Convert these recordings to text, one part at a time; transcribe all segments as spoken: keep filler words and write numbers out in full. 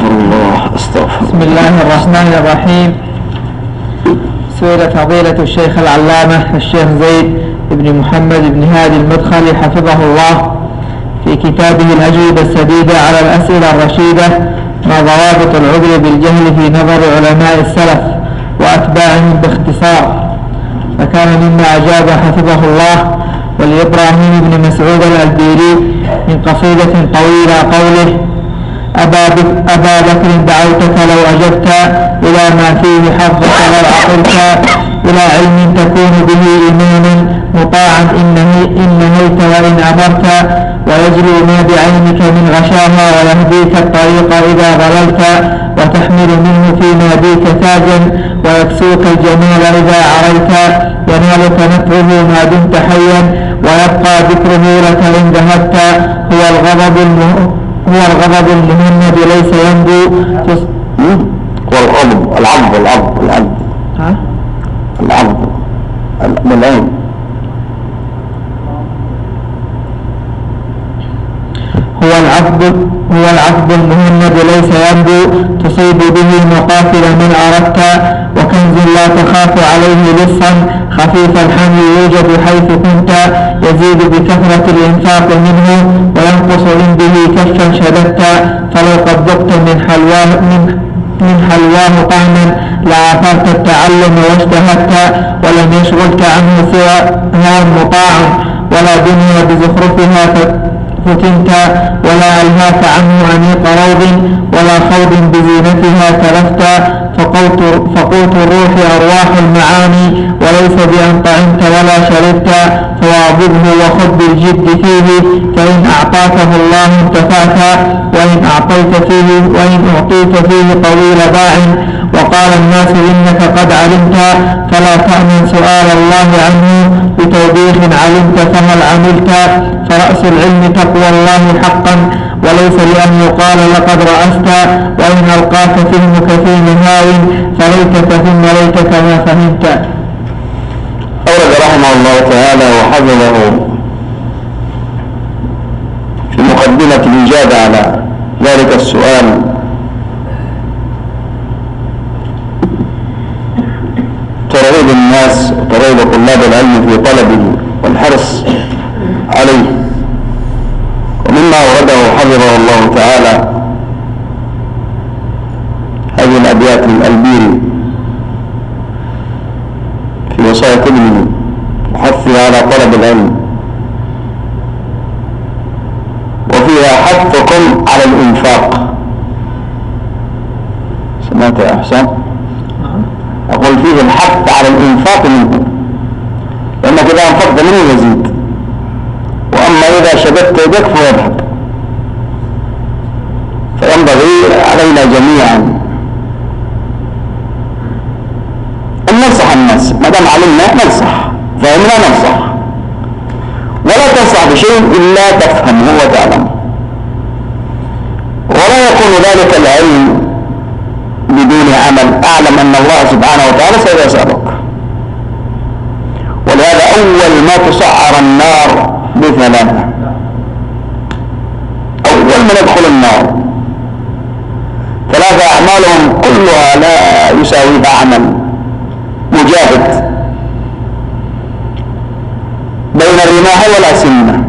استغفر الله استغفر بسم الله الرحمن الرحيم. سئل فضيلة الشيخ العلامة الشيخ زيد بن محمد بن هادي المدخلي حفظه الله في كتابه الأجوبة السديدة على الأسئلة الرشيدة ما ضوابط العذر بالجهل في نظر علماء السلف وأتباعهم باختصار، فكان مما أجاب حفظه الله ولإبراهيم بن مسعود الألبيري من قصيدة طويلة قوله: أبا بكر دعوتك لو أجبت إلى ما فيه حظك لو عقلت إلى علم تكون به إماما مطاعا إن نهيت وإن أمرت، ويجلو ما بعينك من غشاها ويهديك الطريق إذا ضللت، وتحمل منه في ناديك تاجا ويكسوك الجمال إذا عريت، ينالك نفعه ما دمت حيا ويبقى ذكره لك إن ذهبت. هو الغضب المهم هو الغضب المهند ليس ينبو والغضب العض العض العض ها العض بالعين هو العض هو العض المهند ليس ينبو تصيب به مقاتل من أردت، وكنز لا تخاف عليه لصا خفيف الحمل يوجد حيث كنت، يزيد بكثرة الإنفاق منه وينقص إن به كفا شددت، فلو قد ذقت من حلواه من من حلواه طعما لعافرت التعلم واجتهدت، ولم يشغلك عنه سوى هوى مطاع ولا دنيا بزخرفها فتنت، ولا ألهاك عنه أنيق روض ولا خوض بزينتها تلفت، فقوت, فقوت الروح أرواح المعاني وليس بأن طعمت ولا شربت، فواظبه وخذ بالجد فيه فإن أعطاكه الله انتفعت، وإن أعطيت فيه وإن أعطيت فيه طويل باع وقال الناس إنك قد علمت، فلا تأمن سؤال الله عنه بتوبيخ علمت فهل عملت، فرأس العلم تقوى الله حقا وليس لأن يقال لقد رأست، وإن ألقاك فهمك في مهاو فليتك ثم ليتك ما فهمت. أورد رحمه الله تعالى وحفظه في مقدمة الإجابة على ذلك السؤال ترغيب الناس وترغيب طلاب العلم في طلبه والحرص عليه، ومما أورده حفظه الله تعالى هذه الأبيات الألبيري في وصايا ابنه وحثه على طلب العلم، وفيها حثكم على الإنفاق. سمعت يا أحسن؟ أقول فيه الحث على الإنفاق منه، لأنك إذا أنفقت منه يزيد، وأما إذا شددت يدك فيذهب. فينبغي علينا جميعا أن ننصح الناس، ما دام علمنا ننصح، فهمنا ننصح، ولا تنصح بشيء إلا تفهمه وتعلمه، ولا يكون ذلك العلم بدون عمل. أعلم أن الله سبحانه وتعالى سيسألك، ولهذا أول ما تسعر النار بثلاثة. أول من يدخل النار ثلاثة أعمالهم كلها لا يساويها عمل. مجاهد بين الرماح والأسنة،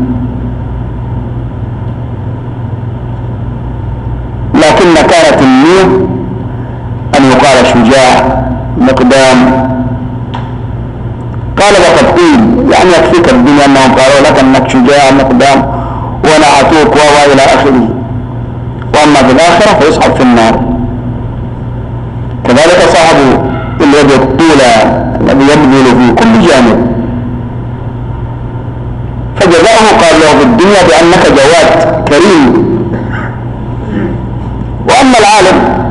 لكن كانت النية أن يقال شجاع مقدام. قال لقد قيل، يعني يكفيك الدنيا أنهم قالوا لك أنك شجاع مقدام ونعتوك وإلى آخره، وأما في الآخرة فيصحب في النار. كذلك صاحب اليد الطولى الذي يبذل في كل جانب، فجزاؤه قال له في الدنيا بأنك جواد كريم. وأما العالم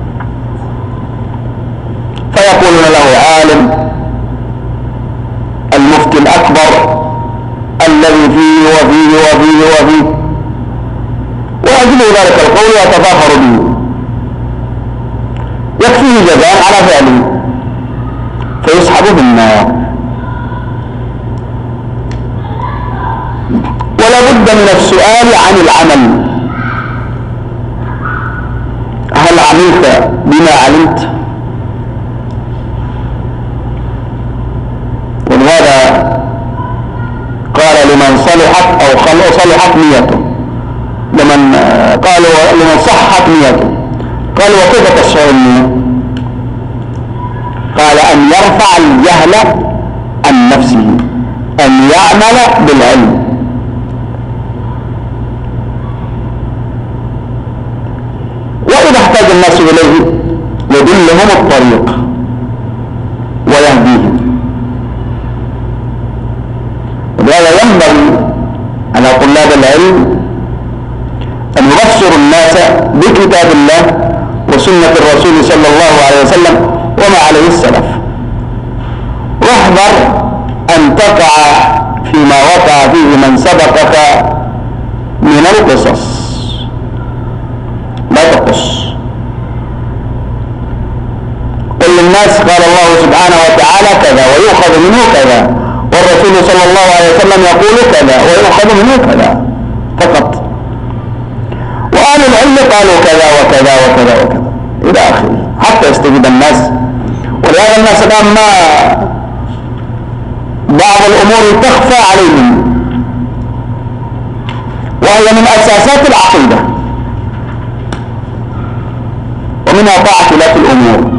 فيقولون له عالم المفتي الأكبر الذي فيه وفيه وفيه وفيه، وأجل ذلك القول يتفاخر به، يكفيه جزاء على فعله فيسحب بالنار. ولا بد من السؤال عن العمل، عملت بما علمت. ولهذا قال لمن صلحت أو صلحت نيته، لمن قالوا لمن صحت نيته، قال وكيف تصح النية؟ قال أن يرفع الجهل عن نفسه، أن يعمل بالعلم. وإذا احتاج الناس إليه يدلهم الطريق ويهديهم. ولهذا ينبغي على طلاب العلم أن يبصروا الناس بكتاب الله وسنة الرسول صلى الله عليه وسلم وما عليه السلف. واحذر أن تقع فيما وقع فيه من سبقك من القصص، لا تقص. قل للناس قال الله سبحانه وتعالى كذا ويؤخذ منه كذا، والرسول صلى الله عليه وسلم يقول كذا ويؤخذ منه كذا فقط. وأهل العلم قالوا كذا وكذا وكذا وكذا إلى آخره حتى يستجيب الناس. ولهذا الناس الآن ما بعض الأمور تخفى عليهم، وهي من أساسات العقيدة ومنها طاعة ولاة الأمور،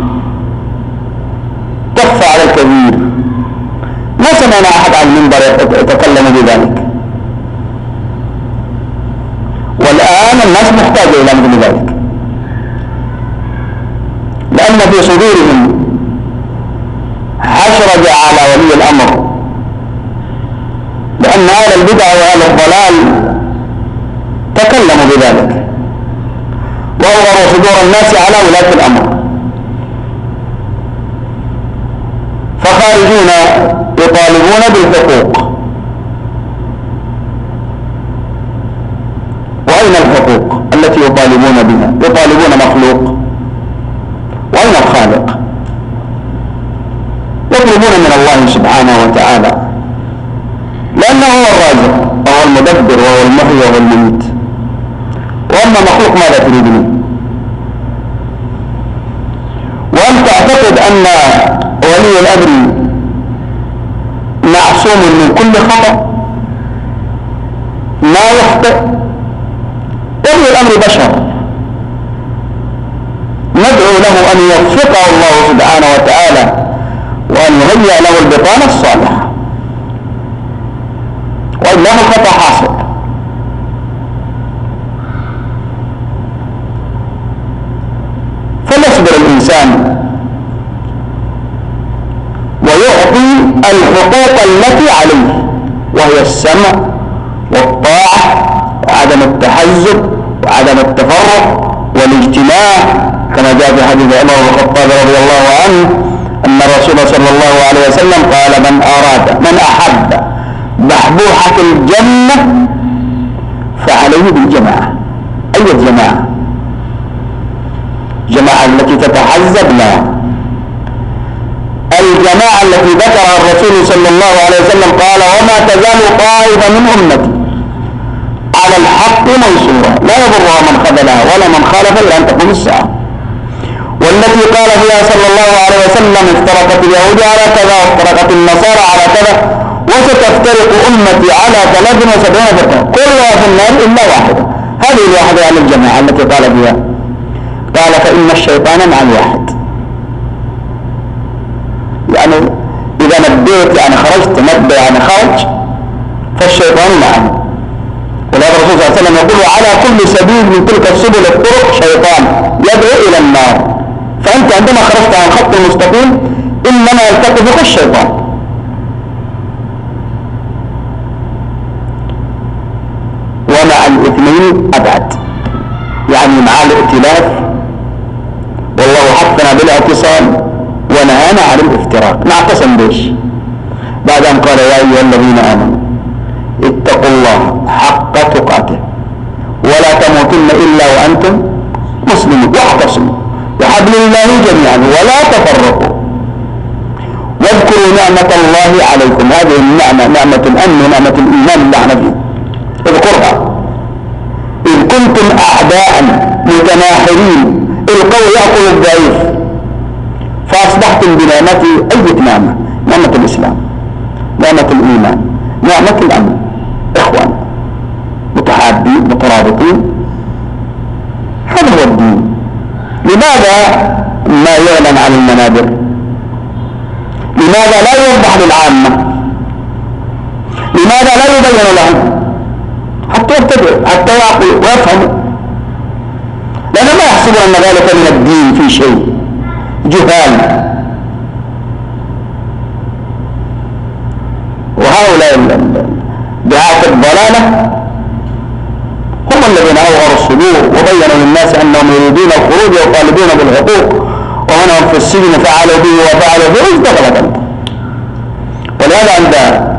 تخفى على الكثير. ما سمعنا أحد على المنبر يتكلم بذلك، والآن الناس محتاجة إلى مثل ذلك، لأن في صدورهم حشرج على ولي الأمر، لأن أهل البدع وأهل الضلال تكلموا بذلك وأغروا صدور الناس على ولاة الأمر، فخارجون يطالبون بالحقوق. وأين الحقوق التي يطالبون بها؟ يطالبون مخلوق، وأين الخالق؟ يطلبون من الله سبحانه وتعالى، لأنه هو الرازق وهو المدبر وهو المحيي وهو المميت، وأما مخلوق ماذا تريدون؟ وأن تعتقد أن ولي الأمر معصوم من كل خطأ، ما يخطئ. ولي الأمر بشر، ندعو له أن يوفقه الله سبحانه وتعالى وأن يهيئ له البطانة الصالحة، وإلا الخطأ حاصل. فليصبر الإنسان ويعطي الحقوق التي عليه، وهي السمع والطاعة وعدم التحزب وعدم التفرق والاجتماع، كما جاء في حديث عمر بن الخطاب رضي الله عنه أن الرسول صلى الله عليه وسلم قال: من أراد من أحب بحبوحة الجنة فعليه بالجماعة. أي الجماعة؟ الجماعة التي تتحزب؟ لا، الجماعة التي ذكرها الرسول صلى الله عليه وسلم قال: وما تزال طائفة من أمتي على الحق منصورة لا يضرها من خذلها ولا من خالف إلى أن تقوم الساعة. والتي قال فيها صلى الله عليه وسلم: افترقت اليهود على كذا وافترقت النصارى على كذا وستفترق أمتي على ثلاث وسبعين فرقة كلها في النار إلا واحدة. هذه الواحدة عن الجماعة التي قال فيها، قال: فإن الشيطان مع الواحد. يعني إذا نبيت يعني خرجت، نبي يعني خرج، فالشيطان معه. ولهذا الرسول صلى الله عليه وسلم يقول: على كل سبيل من تلك السبل الطرق شيطان يدعو إلى النار. فأنت عندما خرجت عن خط المستقيم إنما يلتقي بك الشيطان. ومع الاثنين أبعد، يعني مع الائتلاف، والله حثنا بالاعتصام ونهانا عن الافتراق. نعتصم بيش بعد أن قال: يا أيها الذين آمنوا اتقوا الله حق تقاته ولا تموتن إلا وأنتم مسلمون واعتصموا بحبل الله جميعا ولا تفرقوا واذكروا نعمة الله عليكم. هذه النعمة، نعمة الأمن ونعمة الإيمان اللي احنا فيه، اذكرها. إذ كنتم أعداء متناحرين القوا ضعيف، فأصبحتم بنعمتي أي نعمة؟ نعمة الإسلام، نعمة الإيمان، نعمة الأمن، إخوان متحابين مترابطين، هذا هو الدين. لماذا ما يعلن عن المنابر؟ لماذا لا يوضح للعامة؟ لماذا لا يبين لهم حتى يبتدئوا حتى يعقلوا ويفهموا؟ لأنهم ما يحسبون أن ذلك من الدين في شيء، جهال. وهؤلاء دعاة الضلالة هم الذين أوغروا الصدور وبينوا للناس أنهم يريدون الخروج ويطالبون بالحقوق، ومنهم في السجن فعلوا به وفعلوا به ازدغلت أنت. ولهذا عند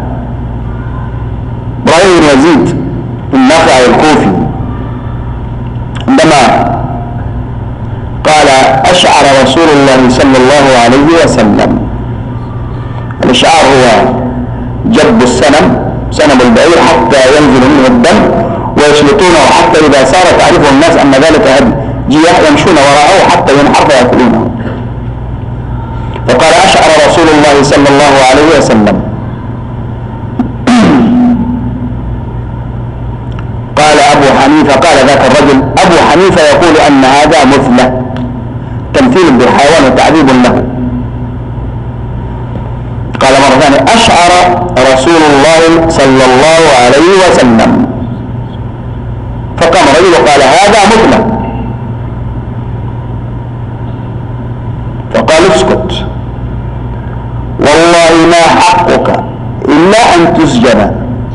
إبراهيم بن يزيد النخعي الكوفي عندما قال أشعر رسول الله صلى الله عليه وسلم، الإشعار هو جب السنم، سنم البعير حتى ينزل منه الدم ويشلطونه حتى إذا صار تعرفه الناس أن ذلك هدي جياح يمشون وراءه حتى ينحر فيأكلونه. فقال أشعر رسول الله صلى الله عليه وسلم. قال أبو حنيفة، قال ذاك الرجل أبو حنيفة يقول أن هذا مثلة، تمثيل بالحيوان وتعذيب له. قال مرة ثانية أشعر رسول الله صلى الله عليه وسلم. فقام رجل وقال هذا مثلة، فقال اسكت، والله ما حقك إلا أن تسجن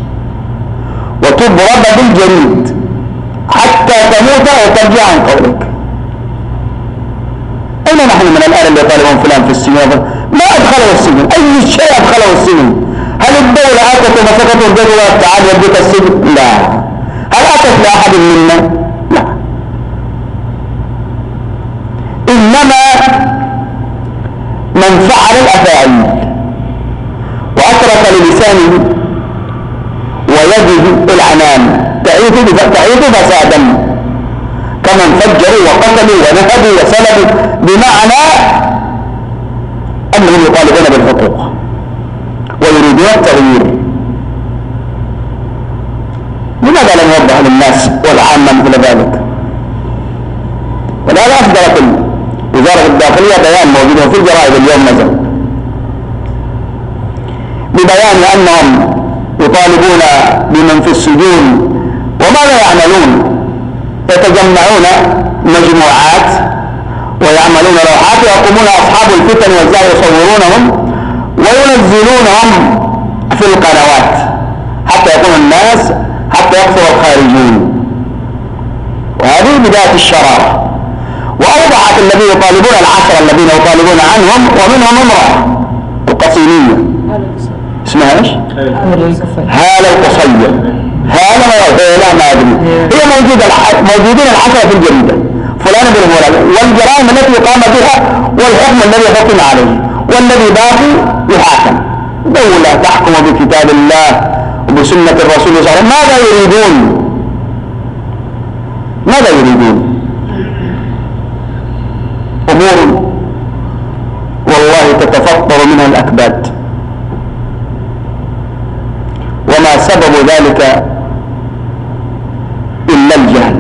وتضرب بالجريد حتى تموت وترجع عن قولك. أين نحن من الآن اللي يطالبون فلان في السجن؟ ما أدخله السجن، أي شيء أدخله السجن؟ هل الدولة أتت ومسكته البيت وقالت تعال يوديك السجن؟ لا. هل أتت لأحد منا؟ لا. إنما من فعل الأفاعيل وأترك للسانه ويده العنان تعيث فسادا، كمن فجروا وقتلوا ونهبوا وسلبوا، بمعنى أنهم يطالبون بالحقوق ويريدون التغيير. لماذا لم يوضح للناس والعامة مثل ذلك؟ ولهذا أصدرت وزارة الداخلية بيان موجود في الجرائد اليوم نزل ببيان أنهم يطالبون بمن في السجون، وماذا يعملون؟ يتجمعون مجموعات ويعملون روحات ويقومون أصحاب الفتن ويصورونهم وينزلونهم في القنوات حتى يكون الناس حتى يكثر الخارجين. وهذه بداية الشرارة. وأوضحت الذين يطالبون العشرة الذين يطالبون عنهم، ومنهم امرأة القصيمية اسمها ايش؟ هالة القصية، هالة ما ما أدري، هي موجودة موجودين العشرة في الجريدة فلان بن فلان، والجرائم التي قام بها والحكم الذي حكم عليه، والذي باقي يحاكم. دولة تحكم بكتاب الله وبسنة الرسول صلى الله عليه وسلم، ماذا يريدون؟ ماذا يريدون؟ أمور والله تتفطر منها الأكباد، وما سبب ذلك إلا الجهل.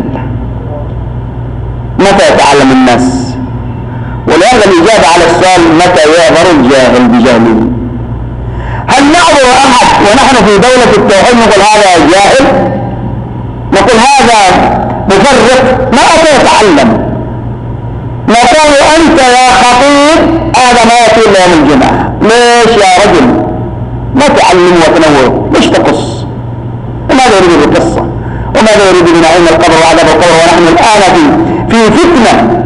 متى يتعلم الناس؟ ولهذا الإجابة على السؤال متى يعذر الجاهل بجهله؟ هل نعذر أحد ونحن في دولة التوحيد نقول هذا جاهل؟ نقول هذا مفرط؟ ما أتى يتعلم. نقول أنت يا خطيب هذا ما يأتي إلا يوم الجمعة، ليش يا رجل؟ ما تعلم وتنور، ليش تقص؟ وماذا يريد بالقصة؟ وماذا يريد بنعيم القبر وعذاب القبر ونحن الآن في في فتنة؟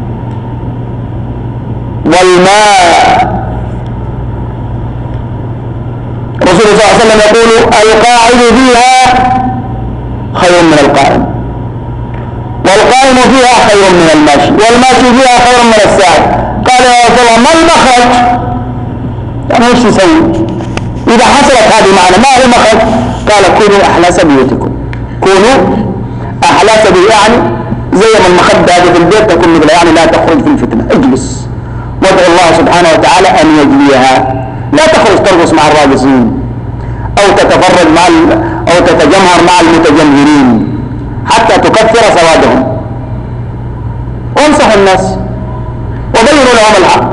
والماء الرسول صلى الله عليه وسلم يقول القاعد فيها خير من القائم، والقائم فيها خير من الماشي، والماشي فيها خير من الساعي. قال يا رسول الله ما المخرج؟ يعني ايش نسوي إذا حصلت هذه معنا؟ ما هو المخرج؟ قال كونوا أحلاس بيوتكم، كونوا أحلاس بيوتكم، يعني زي ما المخدة هذه في البيت تكون مثل يعني لا تخرج في الفتنة، اجلس وادعو الله سبحانه وتعالى أن يجليها. لا تخرج ترقص مع الراقصين أو تتفرج مع ال... أو تتجمهر مع المتجمهرين حتى تكثر سوادهم. وانصح الناس وبينوا لهم الحق.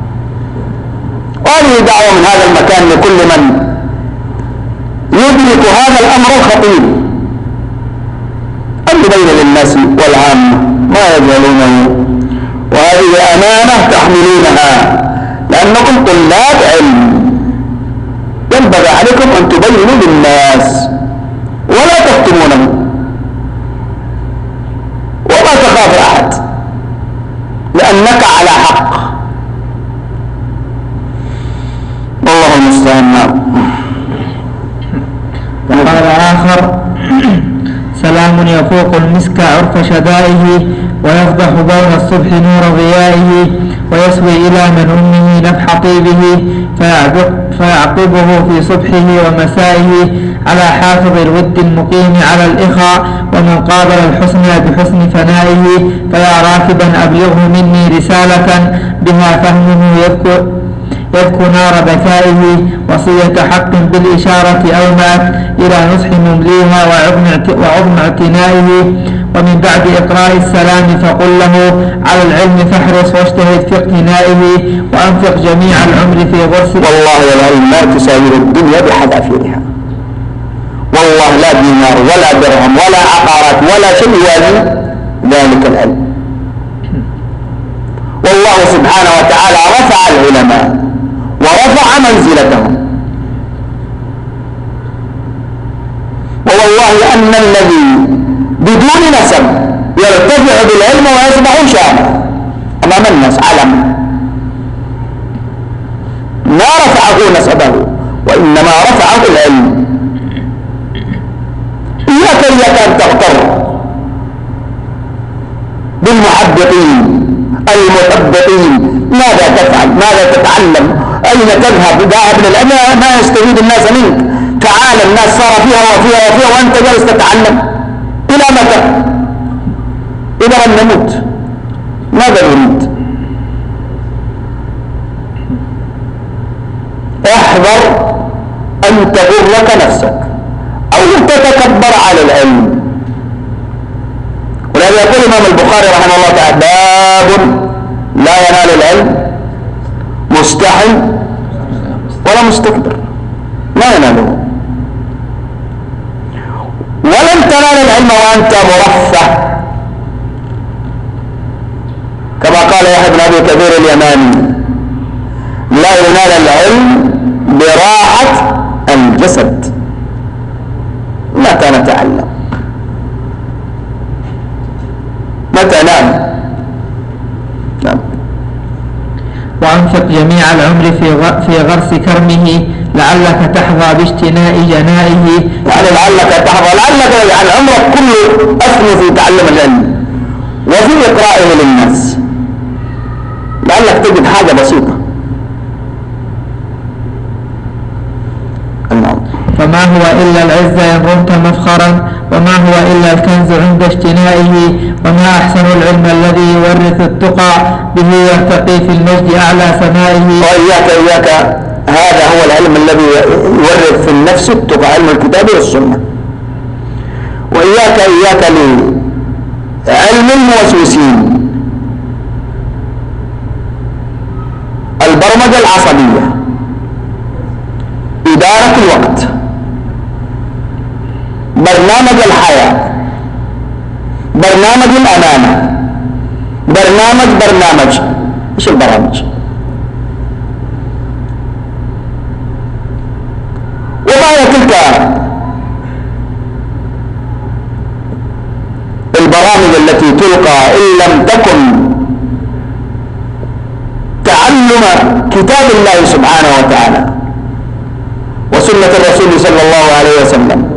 وهذه دعوة من هذا المكان لكل من يدرك هذا الأمر الخطير أن يبين للناس والعامة ما يجهلونه، وهذه أمانة تحملونها لأنكم طلاب علم، ينبغي عليكم أن تبينوا للناس ولا تكتمونه وما تخاف أحد لأنك على حق. والله المستعان. وقال آخر: سلام يفوق المسك عرف شدائه، ويفضح بين الصبح نور ضيائه، ويسوي إلى من أمه نفح طيبه، فيعقبه في صبحه ومسائه على حافظ الود المقيم على الإخاء، ومن قابل الحسنى بحسن ثنائه، فيا راكبا أبلغه مني رسالة بها فهمه يذكر يذكر نار ذكائه، وصية حق بالإشارة أومأت إلى نصح ممليها وعظم اعتنائه. ومن بعد إقراء السلام فقل له على العلم فاحرص واجتهد في اقتنائه، وأنفق جميع العمر في غرس. والله العلم لا تساوي الدنيا بحذافيرها، والله لا دينار ولا درهم ولا عقارات ولا شيء يوازي ذلك العلم. والله سبحانه وتعالى رفع العلماء ورفع منزلتهم، ووالله أن الذي بدون نسب يرتفع بالعلم ويصبح شامل أمام الناس علم، ما رفعه نسبه وإنما رفعه العلم. إياك إياك أن تغتر بالمحدثين المثبتين. ماذا تفعل؟ ماذا تتعلم؟ أين تذهب؟ ذاهب للعلم ما يستفيد الناس منك. تعال، الناس صار فيها وفيها وفيها وأنت جالس تتعلم إلى متى؟ إلى أن نموت. ماذا نريد؟ احذر أن تغرك نفسك أو تتكبر على العلم. ولهذا يقول الإمام البخاري رحمه الله تعالى: باب لا ينال العلم مستحي ولا مستكبر، لا يناله. ولن تنال العلم وأنت مرفه، كما قال يحيى بن أبي كثير اليماني: لا ينال العلم براحة الجسد. متى نتعلم؟ متى نام؟ نعم. وأنفق جميع العمر في في غرس كرمه، لعلك تحظى باجتناء جنائه. يعني لعلك تحظى، لعلك يعني عمرك كله أثنى في تعلم العلم وفي إقرائه للناس، لعلك تجد حاجة بسيطة. فما هو إلا العزة إن رمت مفخرا، وما هو إلا الكنز عند اجتنائه، وما أحسن العلم الذي يورث التقى، به يرتقي في المجد أعلى سمائه. وإياك إياك هذا هو العلم الذي يورث في النفس التقى، علم الكتاب والسنة. وإياك إياك لعلم الموسوسين، البرمجة العصبية، إدارة الوقت، برنامج الحياة، برنامج الأمانة، برنامج برنامج إيش البرامج؟ وما هي تلك البرامج التي تلقى إن لم تكن تعلم كتاب الله سبحانه وتعالى وسنة الرسول صلى الله عليه وسلم؟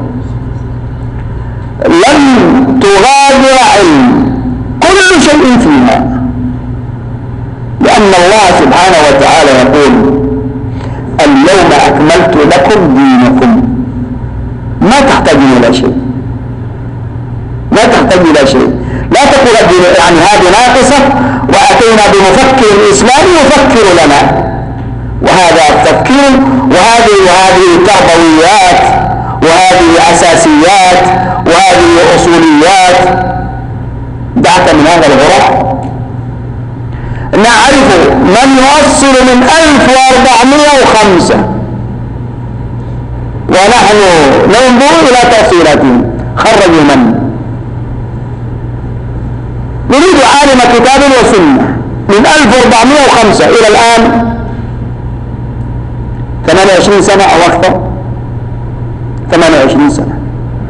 لن تغادر علم كل شيء فيها، لأن الله سبحانه وتعالى يقول: اليوم أكملت لكم دينكم. ما تحتاج إلى شيء، ما تحتاج إلى شيء، لا تقول يعني هذه ناقصة وأتينا بمفكر إسلامي يفكر لنا، وهذا التفكير وهذه وهذه تربويات وهذه أساسيات وهذه أصوليات. دعك من هذا الغرق. نعرف من يؤصل من ألف وأربعمائة وخمسة ونحن ننظر إلى تأصيلاتهم. خرجوا من؟ نريد عالم كتاب وسنة من ألف وأربعمائة وخمسة إلى الآن ثمانية وعشرين سنة أو أكثر. ثمانية وعشرين سنة.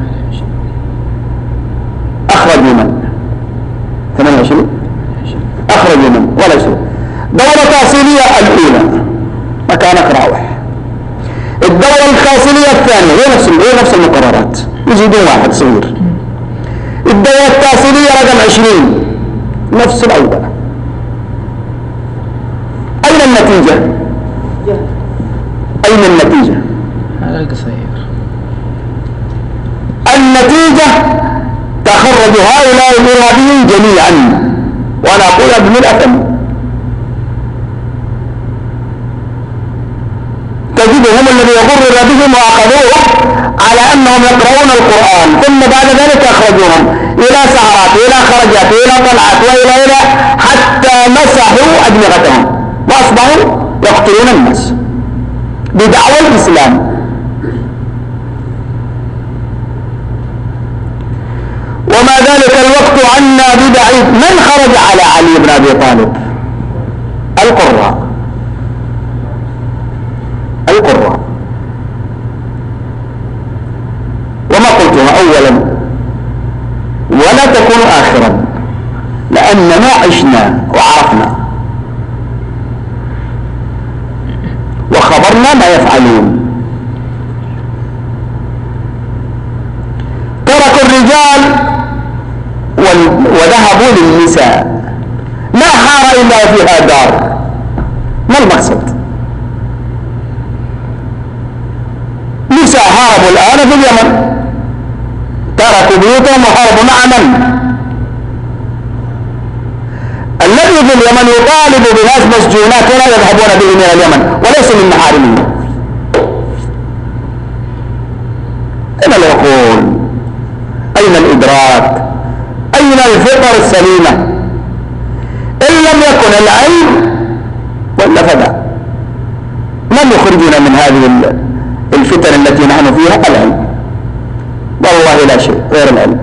أخرجوا من؟ ثمانية وعشرين أخرجوا من ولا شيء. دورة تأصيلية الأولى مكان أقرأ. الدورة التأصيلية الثانية هي نفس هي نفس المقررات، يزيدون واحد صغير. الدورة التأصيلية رقم عشرين نفس الأول. أين النتيجة؟ أين النتيجة؟ هذا القصير. النتيجة تخرج هؤلاء الإرهابيين جميعا، وأنا أقول بملء فم. تجدهم الذي يغر بهم وأخذوهم على أنهم يقرؤون القرآن، ثم بعد ذلك أخرجوهم إلى سهرات إلى خرجات إلى طلعات وإلى إلى حتى مسحوا أدمغتهم وأصبحوا يقتلون الناس بدعوى الإسلام. وما ذلك الوقت عنا ببعيد. من خرج على علي بن أبي طالب؟ القراء. القراء. وما قلتها أولا ولا تكون آخرا، لأننا عشنا وعرفنا وخبرنا ما يفعلون. تركوا الرجال وذهبوا للنساء. ما حار إلا فيها دار. ما المقصد؟ نساء هاربوا الآن في اليمن، تركوا بيوتهم وهربوا مع من؟ الذي في اليمن يطالب بناس مسجونات ولا يذهبون به من اليمن وليس من محارمهم. أين العقول؟ أين الإدراك؟ أين الفطر السليمة؟ إن لم يكن العلم ولا فدا. من يخرجنا من هذه الفتن التي نحن فيها؟ العلم. والله لا شيء غير العلم.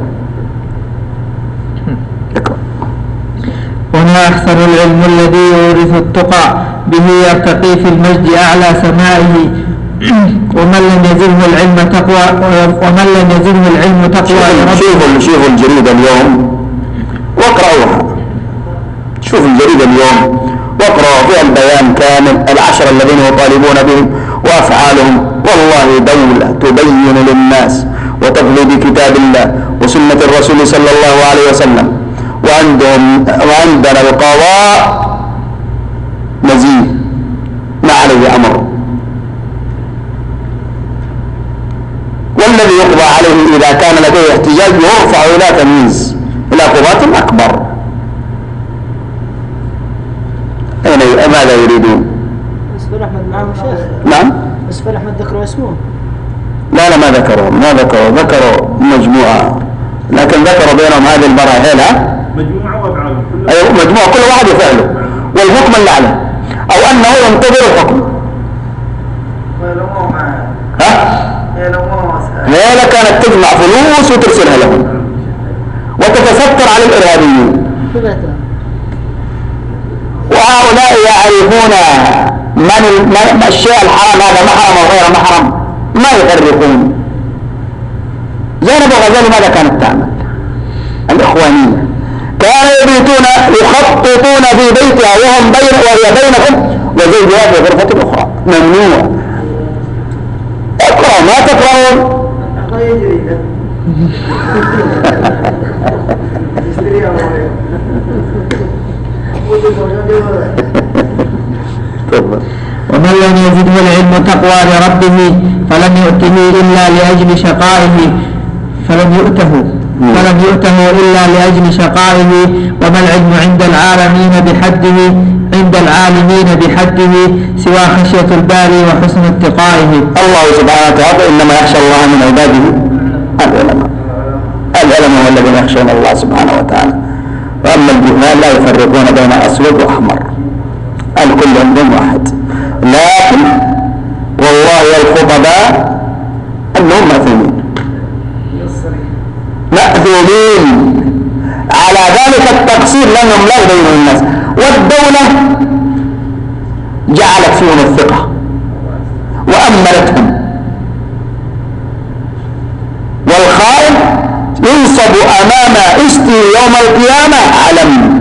وما أحسن العلم الذي يورث التقى به يرتقي في المجد أعلى سمائه. ومن لم يزله العلم تقوى ومن لم يزله العلم تقوى شوفوا شوفوا الجريدة اليوم واقرأوها. شوفوا الجريدة اليوم واقرأوا فيها البيان كامل، العشر الذين يطالبون بهم وأفعالهم. والله دولة تبين للناس وتقضي بكتاب الله وسنة الرسول صلى الله عليه وسلم، وعندهم وعندنا القضاء نزيه ما عليه أمر. والذي يقضى عليه إذا كان لديه احتجاج يرفع إلى تمييز إلى قضاة أكبر. أين ماذا يريدون؟ أسفل أحمد معهم شيخ. نعم. أسفل أحمد ذكروا اسمهم. لا لا ما ذكروا ما ذكروا ذكروا مجموعة، لكن ذكروا بينهم هذه المراحل. ها؟ مجموعة وأفعال. أيوة مجموعة كل واحد يفعله والحكم اللي عليه أو أنه ينتظر الحكم. ها؟ هي كانت تجمع فلوس وترسلها لهم وتتستر على الإرهابيين. وهؤلاء يعرفون من الشيء الحرام هذا محرم أو غير محرم، ما يفرقون. زينب الغزالي ماذا كانت تعمل؟ الإخوانية كانوا يبيتون يخططون في بيتها وهم بين وهي بينهم وزوجها في غرفة أخرى. ممنوع. اقرأوا ما تقرأون. ومن لم يزده العلم تقوى لربه فلم يؤته إلا لأجل شقائه فلم يؤته فلم يؤته إلا لأجل شقائه. وما العلم عند العالمين بحده عند العالمين بحده سوى خشية الباري وحسن اتقائه. الله سبحانه وتعالى إنما يخشى الله من عباده العلماء. العلماء هو الذين يخشون الله سبحانه وتعالى. وأما الجهال لا يفرقون بين أسود وأحمر، الكل عندهم واحد. لكن والله الخطباء أنهم مأثومين مأثومين على ذلك التقصير لأنهم لا يبينون الناس، والدولة جعلت فيهم الثقة وأملتهم، والخائن ينصب أمام إشتي يوم القيامة علم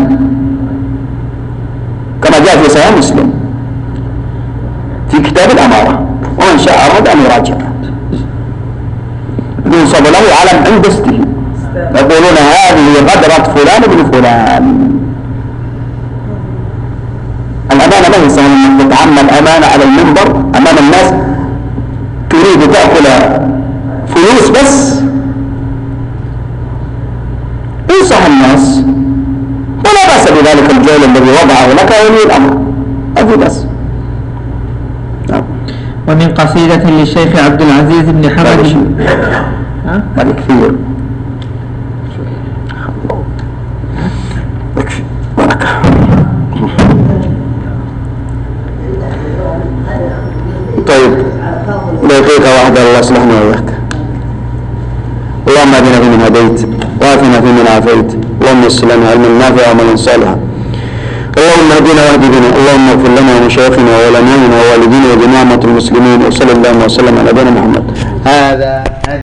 كما جاء في صحيح مسلم في كتاب الأمارة، ومن شاء أراد أن يراجع. ينصب له علم عند إشته، يقولون هذه غدرة فلان بن فلان. الأمانة ما هي سهل أنك تتعمل أمانة على المنبر أمام الناس تريد تأكل فلوس بس، انصح الناس ولا بأس بذلك الجول الذي وضعه لك ولي الأمر، هذه بس. ومن قصيدة للشيخ عبد العزيز بن حمد هذا كثير. بركة. طيب دقيقة واحدة الله يصلحنا وياك. اللهم اهدنا فيمن هديت وعافنا فيمن عافيت، اللهم يسر لنا علما نافعا وعملا صالحا. اللهم اهدنا واهد بنا، اللهم اغفر لنا ومشايخنا وعلمائنا ووالدينا وجميع المسلمين، وصلى الله وسلم على نبينا محمد. هذا